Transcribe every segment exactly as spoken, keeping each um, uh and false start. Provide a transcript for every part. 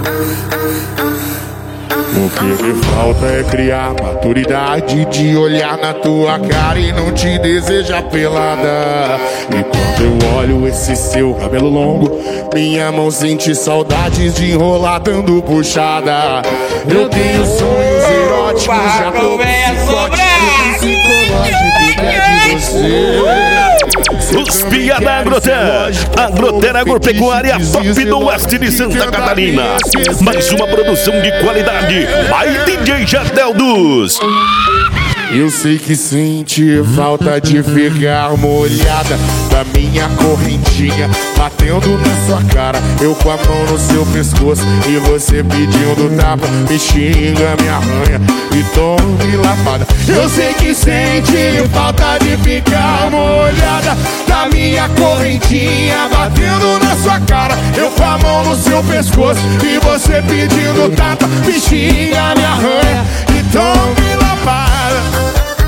O que me falta é criar maturidade de olhar na tua cara e não te desejar pelada. E quando eu olho esse seu cabelo longo, minha mão sente saudades de enrolar dando puxada. Eu tenho sonhos eróticos, já tô psicótico, psicológico, é de você. Os Pia da Agroterra, Agroterra Agropecuária top do oeste de Santa Catarina. Mais uma produção de qualidade, by D J Jateldos. Eu sei que sente falta de ficar molhada da minha correntinha batendo na sua cara, eu com a mão no seu pescoço e você pedindo tapa, me xinga, me arranha e tome lapada. Eu sei que sente falta de ficar molhada da minha correntinha batendo na sua cara, eu com a mão no seu pescoço e você pedindo tapa, me xinga, me arranha e tome lapada.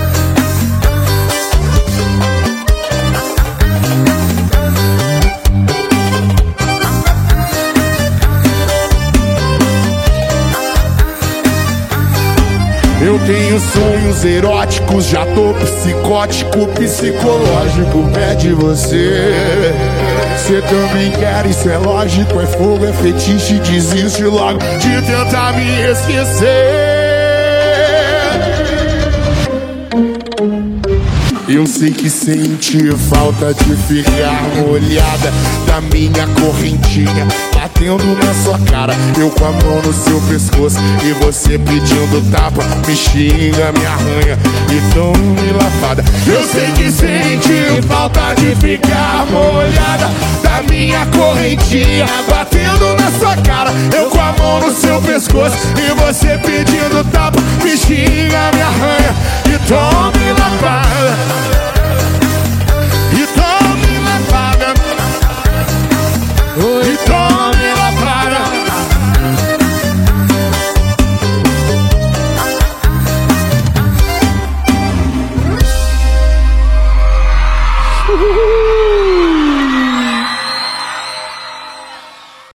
Eu tenho sonhos eróticos, já tô psicótico, psicológico, é de você. Você também quer, isso é lógico, é fogo, é fetiche, desiste logo de tentar me esquecer. Eu sei que sente falta de ficar molhada da minha correntinha batendo na sua cara, eu com a mão no seu pescoço e você pedindo tapa, me xinga, me arranha e tome lavada. Eu sei que sente falta de ficar molhada da minha correntinha batendo na sua cara, eu com a mão no seu pescoço e você pedindo tapa, me xinga, me arranha e tome